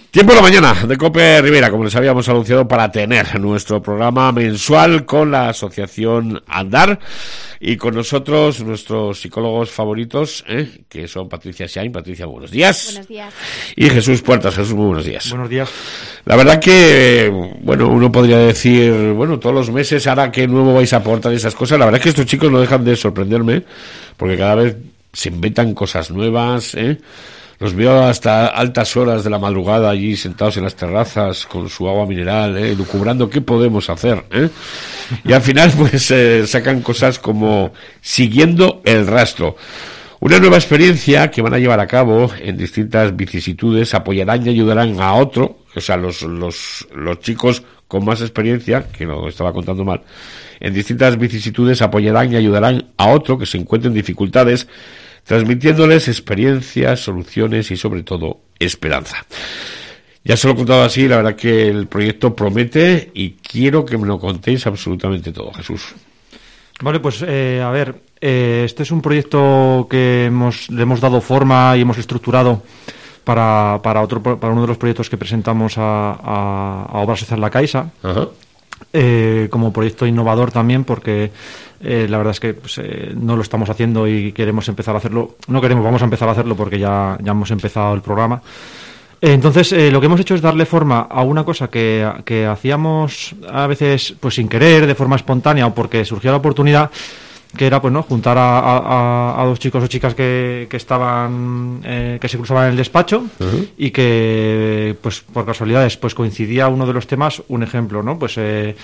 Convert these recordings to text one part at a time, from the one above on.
Tiempo de la mañana de COPE Rivera, como les habíamos anunciado, para tener nuestro programa mensual con la asociación Andar y con nosotros nuestros psicólogos favoritos, que son Patricia Shain. Patricia, buenos días. Buenos días. Y Jesús Puertas. Jesús, muy buenos días. Buenos días. La verdad que, bueno, uno podría decir, bueno, todos los meses, ahora qué nuevo vais a aportar esas cosas. La verdad es que estos chicos no dejan de sorprenderme, porque cada vez se inventan cosas nuevas, Los veo hasta altas horas de la madrugada allí sentados en las terrazas con su agua mineral, lucubrando qué podemos hacer, Y al final pues sacan cosas como siguiendo el rastro. Una nueva experiencia que van a llevar a cabo en distintas vicisitudes, apoyarán y ayudarán a otro, o sea, los chicos con más experiencia, que lo estaba contando mal, en distintas vicisitudes apoyarán y ayudarán a otro que se encuentre en dificultades, transmitiéndoles experiencias, soluciones y sobre todo esperanza. Ya se lo he contado así, la verdad que el proyecto promete y quiero que me lo contéis absolutamente todo, Jesús. Vale, pues a ver, este es un proyecto que le hemos dado forma y hemos estructurado para uno de los proyectos que presentamos a Obra Social La Caixa. Ajá. Como proyecto innovador también, porque la verdad es que no lo estamos haciendo y queremos empezar a hacerlo. Vamos a empezar a hacerlo porque ya hemos empezado el programa. Entonces, lo que hemos hecho es darle forma a una cosa que hacíamos a veces pues sin querer, de forma espontánea o porque surgió la oportunidad, que era pues no juntar a dos chicos o chicas que estaban que se cruzaban en el despacho. Uh-huh. Y que pues por casualidades pues coincidía uno de los temas, un ejemplo, ¿no? Pues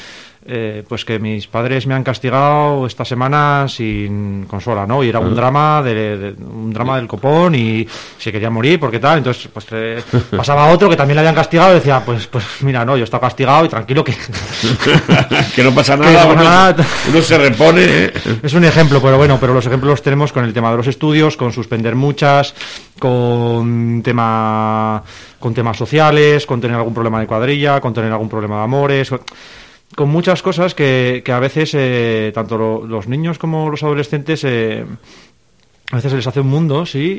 que mis padres me han castigado esta semana sin consola, ¿no? Y era un drama un drama del copón y se quería morir porque tal. Entonces pues pasaba otro que también le habían castigado y decía pues mira, no, yo he estado castigado y tranquilo que que no pasa nada, uno se repone, Es un ejemplo, pero bueno, pero los ejemplos los tenemos con el tema de los estudios, con suspender muchas, con temas sociales, con tener algún problema de cuadrilla, con tener algún problema de amores, con muchas cosas que a veces tanto los niños como los adolescentes a veces se les hace un mundo, sí,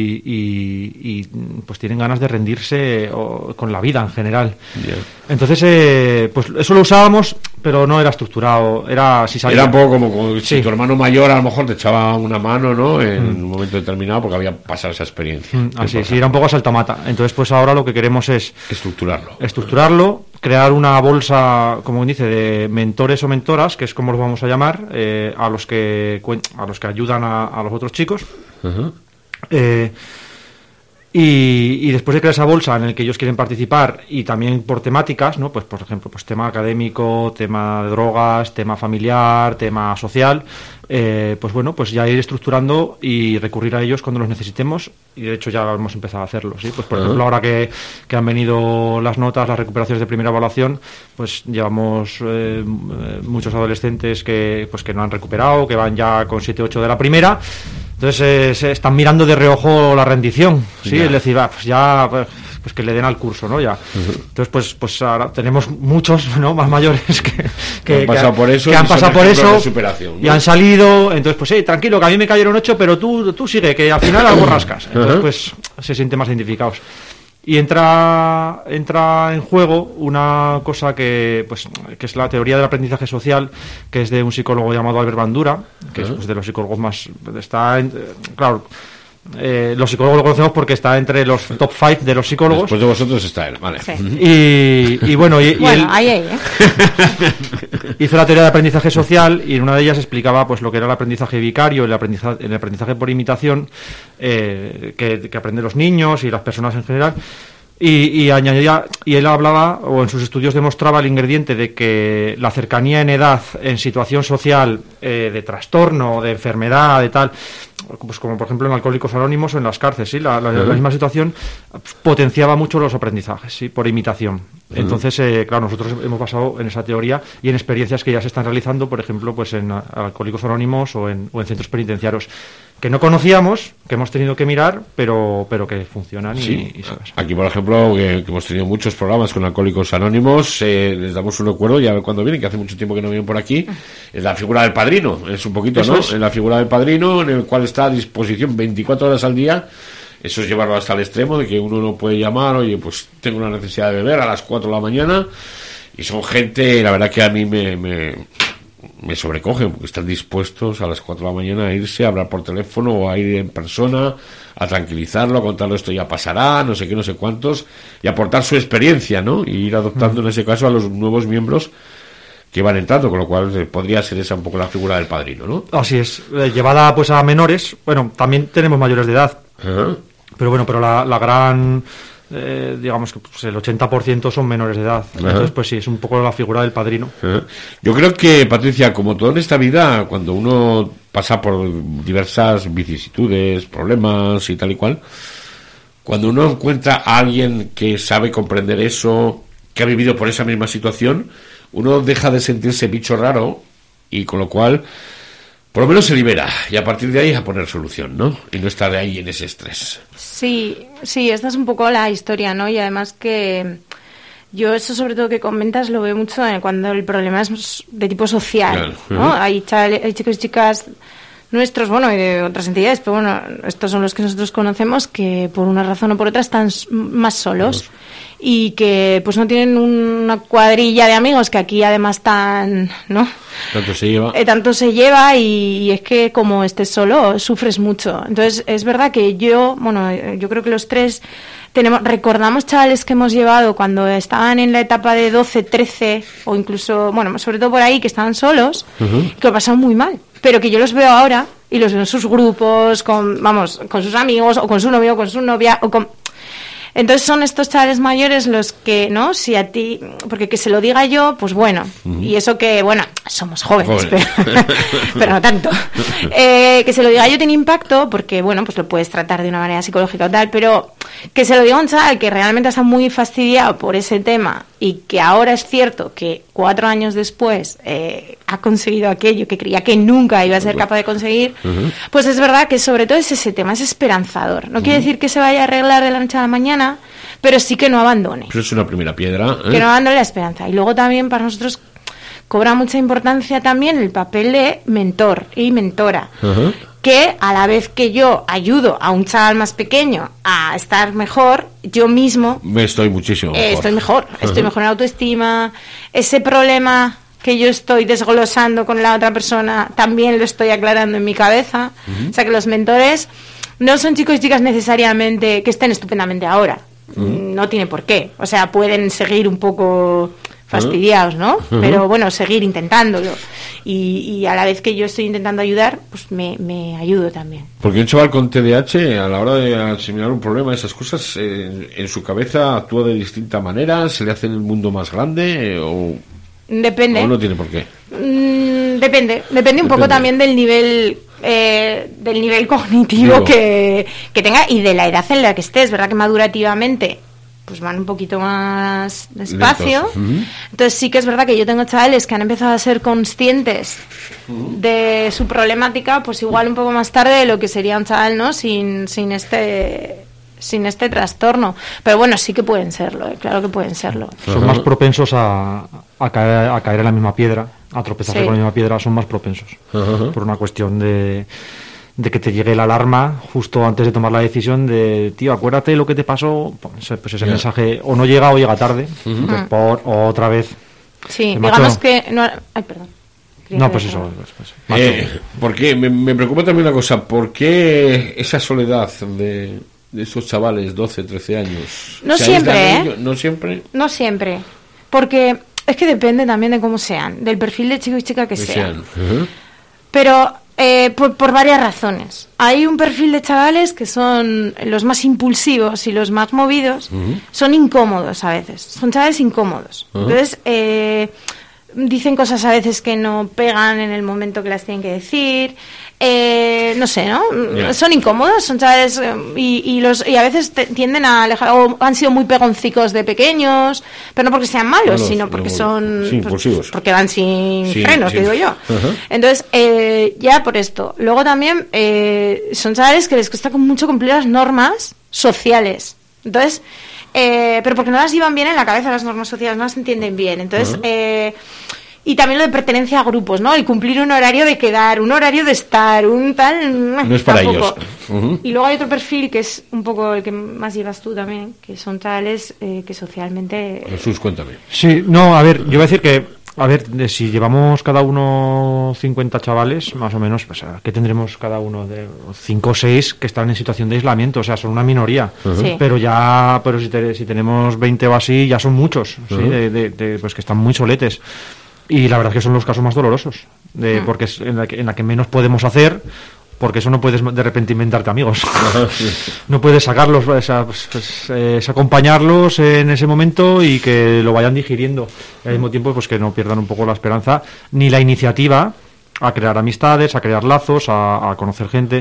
y pues tienen ganas de rendirse con la vida en general. Yeah. Entonces, pues eso lo usábamos, pero no era estructurado, era si salía. Era un poco como si tu hermano mayor a lo mejor te echaba una mano, ¿no? En un momento determinado porque había pasado esa experiencia. Así, sí, era un poco a saltamata. Entonces, pues ahora lo que queremos es estructurarlo, crear una bolsa, como dice, de mentores o mentoras, que es como los vamos a llamar, a los que ayudan a los otros chicos. Uh-huh. Y después de crear esa bolsa en el que ellos quieren participar y también por temáticas, ¿no? Pues por ejemplo, pues tema académico, tema de drogas, tema familiar, tema social, pues bueno, pues ya ir estructurando y recurrir a ellos cuando los necesitemos, y de hecho ya hemos empezado a hacerlo, ¿sí? Pues por ejemplo, ahora que han venido las notas, las recuperaciones de primera evaluación, pues llevamos muchos adolescentes que no han recuperado, que van ya con 7-8 de la primera. Entonces se están mirando de reojo la rendición, ¿sí? Es decir, pues que le den al curso, ¿no? Ya. Uh-huh. Entonces, pues ahora tenemos muchos, ¿no? Más mayores que han pasado por eso, y han salido. Entonces, pues tranquilo, que a mí me cayeron 8, pero tú sigue, que al final algo rascas. Entonces, pues se sienten más identificados. Y entra en juego una cosa que es la teoría del aprendizaje social, que es de un psicólogo llamado Albert Bandura, que es pues, de los psicólogos más... claro, los psicólogos lo conocemos porque está entre los top 5 de los psicólogos. Después de vosotros está él, vale. Sí. Y bueno, él hizo la teoría del aprendizaje social, y en una de ellas explicaba pues lo que era el aprendizaje vicario, el aprendizaje por imitación, que aprenden los niños y las personas en general. Y añadía, y él hablaba, o en sus estudios demostraba el ingrediente de que la cercanía en edad, en situación social, de trastorno, de enfermedad, de tal, pues como por ejemplo en Alcohólicos Anónimos o en las cárceles, ¿sí? La misma situación potenciaba mucho los aprendizajes, ¿sí? Por imitación. Entonces, claro, nosotros hemos basado en esa teoría y en experiencias que ya se están realizando, por ejemplo, pues en Alcohólicos Anónimos o en centros penitenciarios, que no conocíamos, que hemos tenido que mirar, pero que funcionan. Sí. Y aquí, por ejemplo, que hemos tenido muchos programas con Alcohólicos Anónimos, les damos un recuerdo, ya cuando vienen, que hace mucho tiempo que no vienen por aquí, es la figura del padrino, es un poquito, ¿no? Es la figura del padrino, en el cual está a disposición 24 horas al día Eso es llevarlo hasta el extremo de que uno no puede llamar, oye, pues tengo una necesidad de beber a las 4 de la mañana, y son gente, la verdad que a mí me sobrecogen, porque están dispuestos a las 4 de la mañana a irse, a hablar por teléfono o a ir en persona, a tranquilizarlo, a contarle esto ya pasará, no sé qué, no sé cuántos, y aportar su experiencia, ¿no? Y ir adoptando en ese caso a los nuevos miembros que van entrando, con lo cual podría ser esa un poco la figura del padrino, ¿no? Así es, llevada pues a menores, bueno, también tenemos mayores de edad, pero bueno, pero la gran... digamos que pues, el 80% son menores de edad. Entonces, pues sí, es un poco la figura del padrino. Yo creo que, Patricia, como todo en esta vida, cuando uno pasa por diversas vicisitudes, problemas y tal y cual, cuando uno encuentra a alguien que sabe comprender eso, que ha vivido por esa misma situación, uno deja de sentirse bicho raro, y con lo cual por lo menos se libera, y a partir de ahí a poner solución, ¿no? Y no estar ahí en ese estrés. Sí, esta es un poco la historia, ¿no? Y además que yo eso sobre todo que comentas lo veo mucho cuando el problema es de tipo social, claro, ¿no? Hay chicos y chicas nuestros, bueno, y de otras entidades, pero bueno, estos son los que nosotros conocemos que por una razón o por otra están más solos y que pues no tienen una cuadrilla de amigos que aquí además están, ¿no? Tanto se lleva y es que como estés solo sufres mucho. Entonces es verdad que yo creo que los tres recordamos chavales que hemos llevado cuando estaban en la etapa de 12, 13 o incluso, bueno, sobre todo por ahí, que estaban solos, que lo pasaron muy mal, pero que yo los veo ahora y los veo en sus grupos, con sus amigos o con su novio o con su novia o con... Entonces son estos chavales mayores los que, ¿no? Si a ti, porque que se lo diga yo, pues bueno, y eso que, bueno, somos jóvenes. Pero no tanto. Que se lo diga yo tiene impacto, porque, bueno, pues lo puedes tratar de una manera psicológica o tal, pero que se lo diga un chaval que realmente está muy fastidiado por ese tema y que ahora es cierto que 4 años después ha conseguido aquello que creía que nunca iba a ser capaz de conseguir, pues es verdad que sobre todo es ese tema, es esperanzador. No quiere decir que se vaya a arreglar de la noche a la mañana, pero sí que no abandone. Eso es una primera piedra. Que no abandone la esperanza. Y luego también para nosotros cobra mucha importancia también el papel de mentor y mentora. Que a la vez que yo ayudo a un chaval más pequeño a estar mejor, yo mismo... Estoy muchísimo mejor. Estoy mejor en autoestima. Ese problema que yo estoy desglosando con la otra persona también lo estoy aclarando en mi cabeza. O sea que los mentores no son chicos y chicas necesariamente que estén estupendamente ahora. No tiene por qué. O sea, pueden seguir un poco fastidiados, ¿no? Pero bueno, seguir intentándolo. Y a la vez que yo estoy intentando ayudar, pues me ayudo también. Porque un chaval con TDAH, a la hora de asimilar un problema, esas cosas, en su cabeza actúa de distinta manera, se le hace en el mundo más grande o... Depende. ¿O no tiene por qué? Depende un poco también del nivel cognitivo que tenga y de la edad en la que estés. Verdad que madurativamente pues van un poquito más despacio. Entonces sí que es verdad que yo tengo chavales que han empezado a ser conscientes de su problemática, pues igual un poco más tarde de lo que sería un chaval, ¿no? sin este trastorno. Pero bueno, sí que pueden serlo, claro que pueden serlo. Son más propensos a caer en la misma piedra, a tropezarse con la misma piedra, son más propensos. Por una cuestión de que te llegue la alarma justo antes de tomar la decisión de, tío, acuérdate de lo que te pasó, pues ese mensaje o no llega o llega tarde, pues otra vez. Sí, digamos que... No, ay, perdón. No, pues eso. Porque me preocupa también una cosa, ¿por qué esa soledad de esos chavales 12, 13 años? No siempre, ¿No siempre? No siempre, porque es que depende también de cómo sean, del perfil de chico y chica que sean. Pero por varias razones. Hay un perfil de chavales que son los más impulsivos y los más movidos, son incómodos a veces, son chavales incómodos. Entonces, dicen cosas a veces que no pegan en el momento que las tienen que decir, no sé, ¿no? Son incómodos, son chavales y a veces tienden a alejar, o han sido muy pegoncicos de pequeños, pero no porque sean malos, sino porque son impulsivos, porque van sin frenos, digo yo. Entonces, ya por esto. Luego también son chavales que les cuesta mucho cumplir las normas sociales. Entonces, pero porque no las llevan bien en la cabeza las normas sociales, no las entienden bien. Entonces, Y también lo de pertenencia a grupos, ¿no? El cumplir un horario de quedar, un horario de estar, un tal... No es para tampoco. ellos. Y luego hay otro perfil que es un poco el que más llevas tú también, que son chavales que socialmente... Jesús, cuéntame. Sí, no, a ver, yo voy a decir que, a ver, si llevamos cada uno 50 chavales, más o menos, pues ¿qué tendremos cada uno? De 5 o 6 que están en situación de aislamiento, o sea, son una minoría. Sí. Pero si tenemos 20 o así, ya son muchos, ¿sí? Pues que están muy soletes. Y la verdad es que son los casos más dolorosos, porque es en la que menos podemos hacer, porque eso no puedes de repente inventarte amigos. No puedes sacarlos, es acompañarlos en ese momento y que lo vayan digiriendo. Y al mismo tiempo, pues que no pierdan un poco la esperanza ni la iniciativa a crear amistades, a crear lazos, a conocer gente.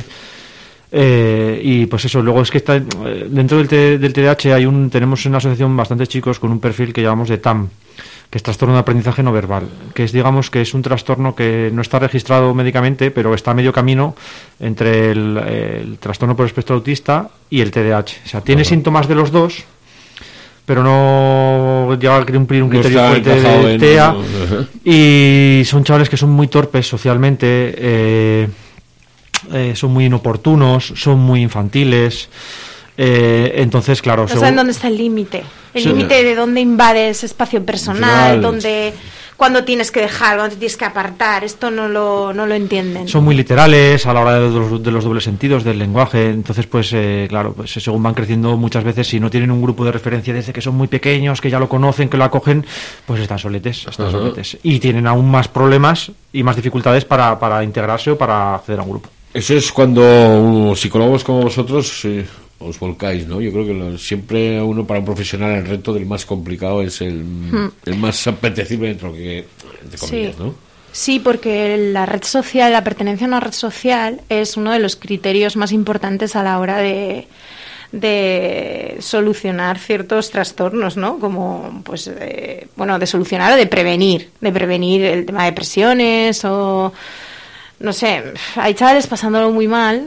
Y pues eso, luego es que está dentro del TDAH tenemos en la asociación bastantes chicos con un perfil que llamamos de TAM, que es trastorno de aprendizaje no verbal, que es, digamos, que es un trastorno que no está registrado médicamente, pero está a medio camino entre el trastorno por espectro autista y el TDAH. O sea, tiene síntomas de los dos, pero no llega a cumplir un criterio fuerte de TEA. Y son chavales que son muy torpes socialmente, son muy inoportunos, son muy infantiles. Entonces, claro, no saben dónde está el límite. El límite de dónde invades espacio personal, cuándo tienes que dejar, cuándo te tienes que apartar. Esto no lo entienden. Son muy literales a la hora de los dobles sentidos del lenguaje. Entonces, pues claro, pues según van creciendo, muchas veces, si no tienen un grupo de referencia desde que son muy pequeños, que ya lo conocen, que lo acogen, pues están soletes. Y tienen aún más problemas y más dificultades para integrarse o para acceder a un grupo. Eso es cuando psicólogos como vosotros os volcáis, ¿no? Yo creo que siempre uno, para un profesional, el reto del más complicado es el más apetecible dentro de comillas, ¿no? Sí, porque la red social, la pertenencia a una red social es uno de los criterios más importantes a la hora de solucionar ciertos trastornos, ¿no? Como, pues, de solucionar o de prevenir el tema de depresiones o... No sé, hay chavales pasándolo muy mal,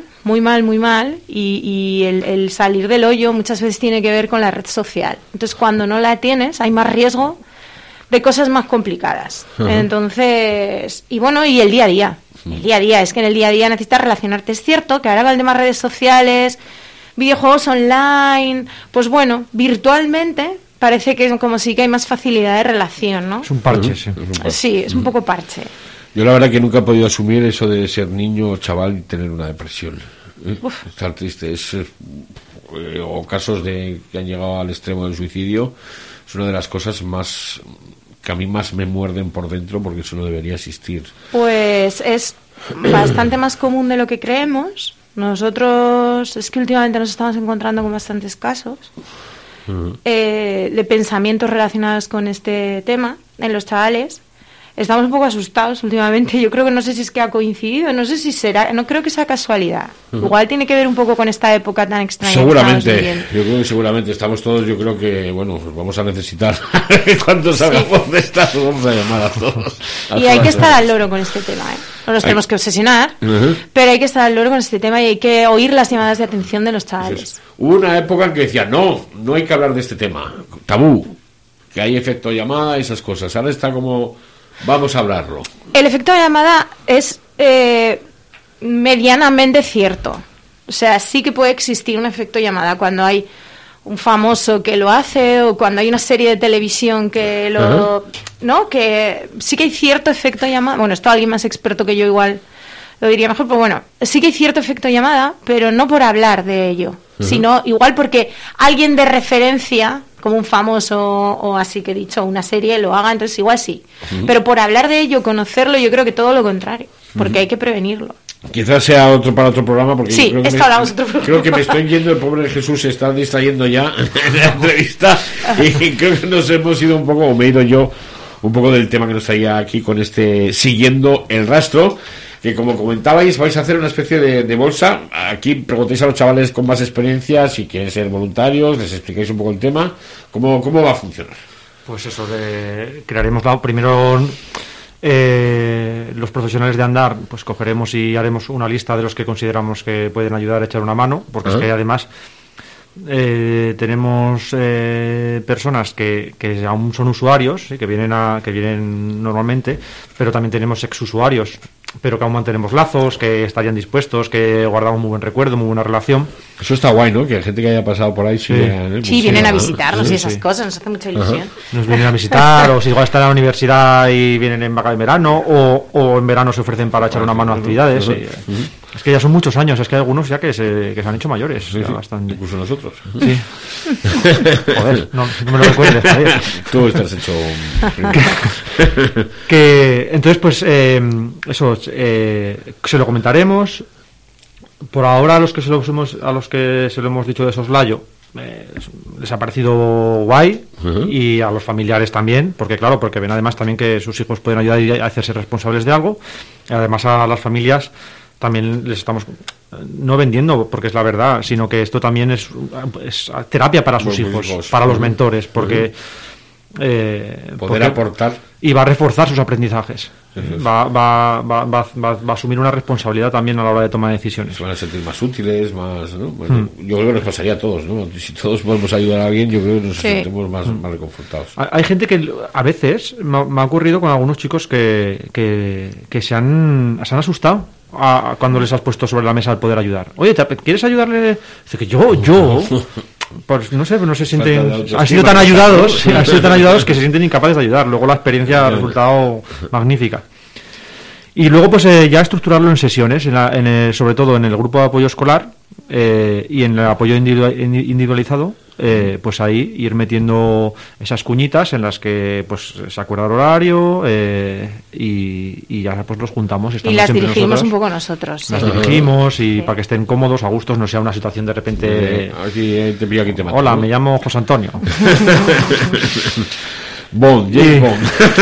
y el salir del hoyo muchas veces tiene que ver con la red social. Entonces, cuando no la tienes, hay más riesgo de cosas más complicadas. Entonces, y el día a día. El día a día, es que en el día a día necesitas relacionarte. Es cierto que ahora va el tema redes sociales, videojuegos online, pues bueno, virtualmente parece que como sí que hay más facilidad de relación, ¿no? Es un parche, sí. Sí, es un poco parche. Yo la verdad que nunca he podido asumir eso de ser niño o chaval y tener una depresión. Estar triste. O casos que han llegado al extremo del suicidio. Es una de las cosas más que a mí más me muerden por dentro, porque eso no debería existir. Pues es bastante más común de lo que creemos. Nosotros es que últimamente nos estamos encontrando con bastantes casos de pensamientos relacionados con este tema en los chavales. Estamos un poco asustados últimamente. Yo creo que no sé si es que ha coincidido, no sé si será, no creo que sea casualidad. Igual tiene que ver un poco con esta época tan extraña. Seguramente, yo creo que seguramente estamos todos, yo creo que, pues vamos a necesitar, cuando salgamos de esta, nos vamos a llamar a todos. Y hay que estar al loro con este tema, ¿eh? No nos tenemos que obsesionar, pero hay que estar al loro con este tema y hay que oír las llamadas de atención de los chavales. Hubo una época en que decía, no hay que hablar de este tema, tabú, que hay efecto llamada y esas cosas. Ahora está como... Vamos a hablarlo. El efecto de llamada es medianamente cierto. O sea, sí que puede existir un efecto llamada cuando hay un famoso que lo hace o cuando hay una serie de televisión que lo... ¿no? Que sí que hay cierto efecto llamada. Bueno, esto alguien más experto que yo igual lo diría mejor, pero bueno, sí que hay cierto efecto llamada, pero no por hablar de ello, sino igual porque alguien de referencia... como un famoso o así que he dicho, una serie, lo haga, entonces igual sí. Pero por hablar de ello, conocerlo, yo creo que todo lo contrario, porque hay que prevenirlo. Quizás sea para otro programa, porque sí, yo creo que me estoy yendo, el pobre Jesús se está distrayendo ya en la entrevista y creo que nos hemos ido un poco, o me he ido yo un poco del tema que nos traía aquí con siguiendo el rastro, que como comentabais vais a hacer una especie de bolsa. Aquí preguntéis a los chavales con más experiencia si quieren ser voluntarios, les explicáis un poco el tema, cómo va a funcionar. Pues eso, crearemos primero los profesionales de andar, pues cogeremos y haremos una lista de los que consideramos que pueden ayudar a echar una mano, porque es que además tenemos personas que aún son usuarios, ¿sí? que vienen normalmente, pero también tenemos exusuarios, pero que aún mantenemos lazos, que estarían dispuestos, que guardamos muy buen recuerdo, muy buena relación. Eso está guay, ¿no? Que hay gente que haya pasado por ahí vienen a visitarnos y esas cosas, nos hace mucha ilusión. Nos vienen a visitar, o si igual están en la universidad y vienen en vaca de verano, o en verano se ofrecen para echar una mano a actividades. Es que ya son muchos años, es que hay algunos ya que se han hecho mayores. Bastante. Incluso nosotros. Sí. Joder, no me lo recuerdes, Javier. Tú estás hecho entonces, pues, eso, se lo comentaremos. Por ahora, a los que se lo hemos dicho de soslayo, les ha parecido guay, y a los familiares también, porque ven además también que sus hijos pueden ayudar a hacerse responsables de algo. Y además a las familias también les estamos no vendiendo, porque es la verdad, sino que esto también es terapia para sus hijos, para los mentores, porque poder aportar y va a reforzar sus aprendizajes. Va a asumir una responsabilidad también a la hora de tomar decisiones. Se van a sentir más útiles, más, ¿no? Bueno, yo creo que nos pasaría a todos, ¿no? Si todos podemos ayudar a alguien, yo creo que nos sentimos más reconfortados. Hay gente que a veces me ha ocurrido con algunos chicos que se han asustado cuando les has puesto sobre la mesa el poder ayudar. Oye, ¿quieres ayudarle? Dice que yo pues no se sienten, han sido tan ayudados que se sienten incapaces de ayudar. Luego la experiencia ha resultado magnífica. Y luego pues ya estructurarlo en sesiones, sobre todo en el grupo de apoyo escolar y en el apoyo individualizado, pues ahí ir metiendo esas cuñitas en las que pues se acuerda el horario y ya pues los juntamos y las dirigimos un poco nosotros. Las dirigimos y para que estén cómodos, a gustos, no sea una situación de repente aquí te pillo, aquí te mato. Hola, me llamo José Antonio. James Bond.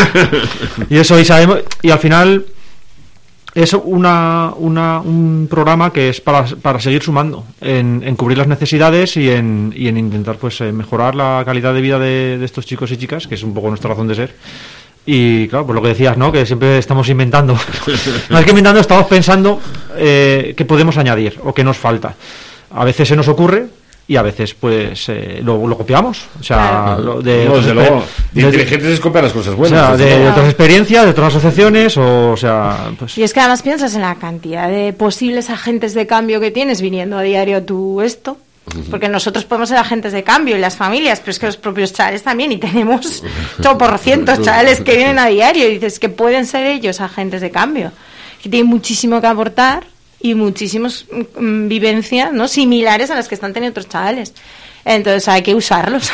Y eso, y sabemos, y al final es un programa que es para seguir sumando en cubrir las necesidades y en intentar pues mejorar la calidad de vida de estos chicos y chicas, que es un poco nuestra razón de ser. Y claro, pues lo que decías, ¿no? Que siempre estamos inventando. Más que inventando, estamos pensando qué podemos añadir o qué nos falta. A veces se nos ocurre y a veces pues lo copiamos, o sea, de inteligentes es copiar las cosas buenas, o sea, de otras experiencias, de otras asociaciones, o sea, pues. Y es que además piensas en la cantidad de posibles agentes de cambio que tienes viniendo a diario tú esto, porque nosotros podemos ser agentes de cambio y las familias, pero es que los propios chavales también, y tenemos 8% chavales que vienen a diario y dices que pueden ser ellos agentes de cambio, que tienen muchísimo que aportar y muchísimas vivencias, ¿no?, similares a las que están teniendo otros chavales. Entonces hay que usarlos,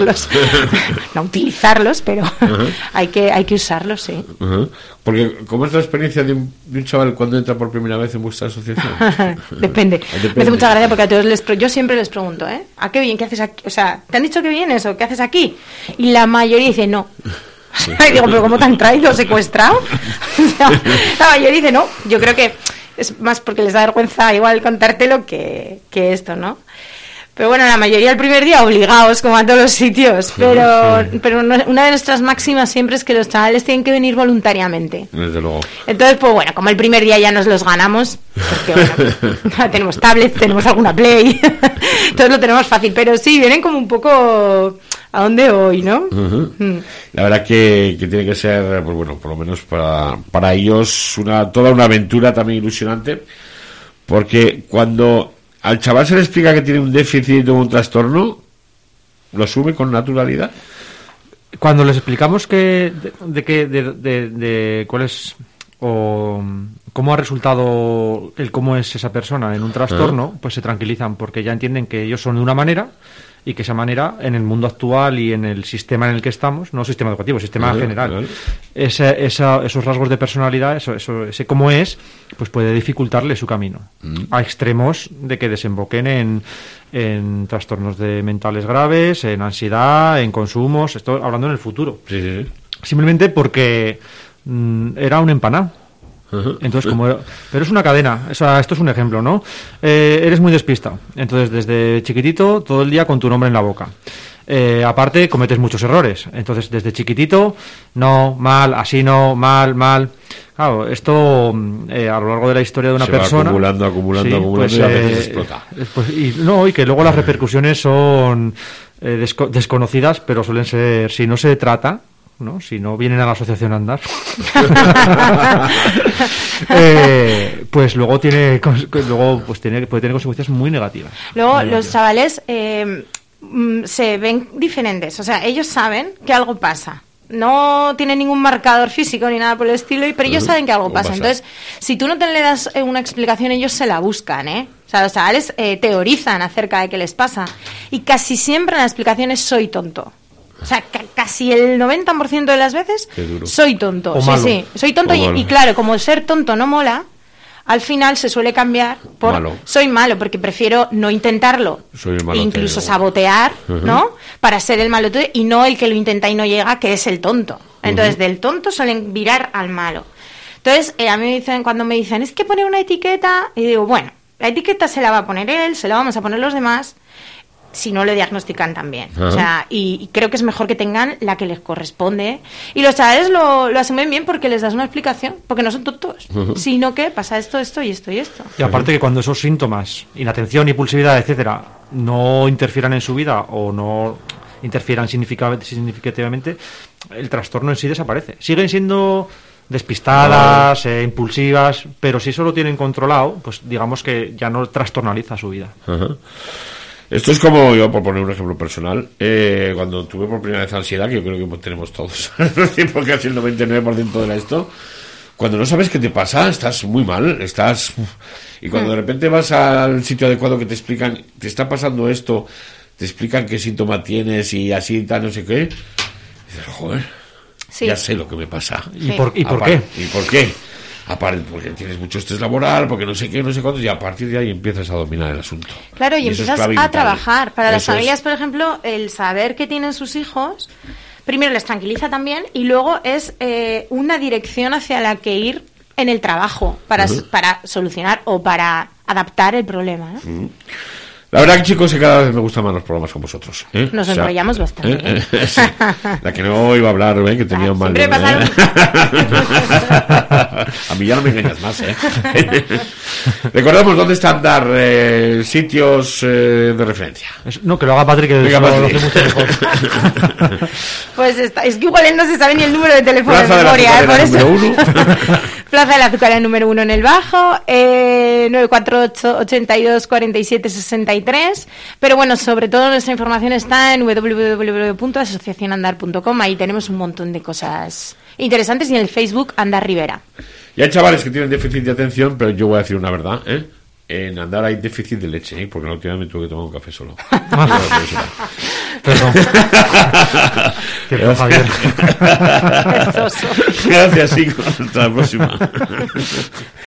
no utilizarlos, pero hay que usarlos, sí. Porque, ¿cómo es la experiencia de un chaval cuando entra por primera vez en vuestra asociación? Depende. Me hace mucha gracia porque a todos yo siempre les pregunto, ¿a qué bien? ¿Qué haces aquí? O sea, ¿te han dicho que vienes o qué haces aquí? Y la mayoría dice no. Y digo, ¿pero cómo te han traído? ¿Secuestrado? O sea, la mayoría dice no. Yo creo que es más porque les da vergüenza igual contártelo que esto, ¿no? Pero bueno, la mayoría el primer día obligados, como a todos los sitios. Pero una de nuestras máximas siempre es que los chavales tienen que venir voluntariamente. Desde luego. Entonces, pues bueno, como el primer día ya nos los ganamos, porque bueno, tenemos tablets, tenemos alguna Play, entonces lo tenemos fácil. Pero sí, vienen como un poco a dónde voy, ¿no? La verdad que tiene que ser, pues bueno, por lo menos para ellos toda una aventura también ilusionante, porque cuando al chaval se le explica que tiene un déficit o un trastorno, lo asume con naturalidad. Cuando les explicamos cuál es o cómo ha resultado cómo es esa persona en un trastorno, pues se tranquilizan porque ya entienden que ellos son de una manera y que esa manera en el mundo actual y en el sistema en el que estamos, no sistema educativo, sistema general, esos rasgos de personalidad, ese cómo es, pues puede dificultarle su camino a extremos de que desemboquen en trastornos mentales graves, en ansiedad, en consumos. Estoy hablando en el futuro. Sí. Simplemente porque era un empanado. Entonces, pero es una cadena. O sea, esto es un ejemplo, ¿no? Eres muy despistado. Entonces, desde chiquitito, todo el día con tu nombre en la boca. aparte cometes muchos errores. Entonces, desde chiquitito, no, mal, así no, mal. Claro, esto a lo largo de la historia de una persona... acumulando pues, y a veces explota. Y que luego las repercusiones son desconocidas, pero suelen ser, si no se trata, ¿no? Si no vienen a la asociación a andar, pues luego puede tener consecuencias muy negativas. Luego los chavales se ven diferentes, o sea, ellos saben que algo pasa. No tienen ningún marcador físico ni nada por el estilo, pero ellos saben que algo pasa. Entonces, si tú no te le das una explicación, ellos se la buscan, ¿eh? O sea, los chavales teorizan acerca de qué les pasa. Y casi siempre la explicación es soy tonto. O sea, casi el 90% de las veces soy tonto. Sí, soy tonto y claro, como el ser tonto no mola, al final se suele cambiar por soy malo, porque prefiero no intentarlo, incluso sabotear, ¿no? Para ser el malo y no el que lo intenta y no llega, que es el tonto. Entonces, del tonto suelen virar al malo. Entonces, a mí cuando me dicen, es que pone una etiqueta, y digo, bueno, la etiqueta se la va a poner él, se la vamos a poner los demás, si no le diagnostican también. O sea, y creo que es mejor que tengan la que les corresponde. Y los chavales lo asumen bien porque les das una explicación, porque no son tontos, sino que pasa esto y esto. Y aparte que cuando esos síntomas, inatención, impulsividad, etcétera, no interfieran en su vida o no interfieran significativamente, el trastorno en sí desaparece. Siguen siendo despistadas, impulsivas, pero si eso lo tienen controlado, pues digamos que ya no trastornaliza su vida. Esto es como yo, por poner un ejemplo personal, cuando tuve por primera vez ansiedad, que yo creo que tenemos todos, porque casi el 99% de esto, cuando no sabes qué te pasa, estás muy mal, y cuando de repente vas al sitio adecuado que te explican, te está pasando esto, te explican qué síntoma tienes y así tal, no sé qué, y dices, joder, ya sé lo que me pasa. ¿Y por qué? ¿Y por qué? Aparte, porque tienes mucho estrés laboral, porque no sé qué, no sé cuánto, y a partir de ahí empiezas a dominar el asunto. Claro, y empiezas a trabajar. Para las familias, por ejemplo, el saber que tienen sus hijos, primero les tranquiliza también, y luego es una dirección hacia la que ir en el trabajo, para solucionar o para adaptar el problema, ¿no? La verdad, chicos, que cada vez me gustan más los programas con vosotros. Nos enrollamos bastante. Sí. La que no iba a hablar, que tenía un mal día. A mí ya no me engañas más, Recordamos dónde están sitios de referencia. No, que lo haga Patrick, que lo hace mucho mejor. Pues es que igual él no se sabe ni el número de teléfono de memoria, por eso. Plaza del Azucarera número 1 en el Bajo, 948 82 47 63. Pero bueno, sobre todo nuestra información está en www.asociacionandar.com. Ahí tenemos un montón de cosas interesantes, y en el Facebook Andar Rivera. Y hay chavales que tienen déficit de atención, pero yo voy a decir una verdad, En Andar hay déficit de leche, porque la última vez me tuve que tomar un café solo. Perdón. Javier. Gracias, chicos. Hasta la próxima.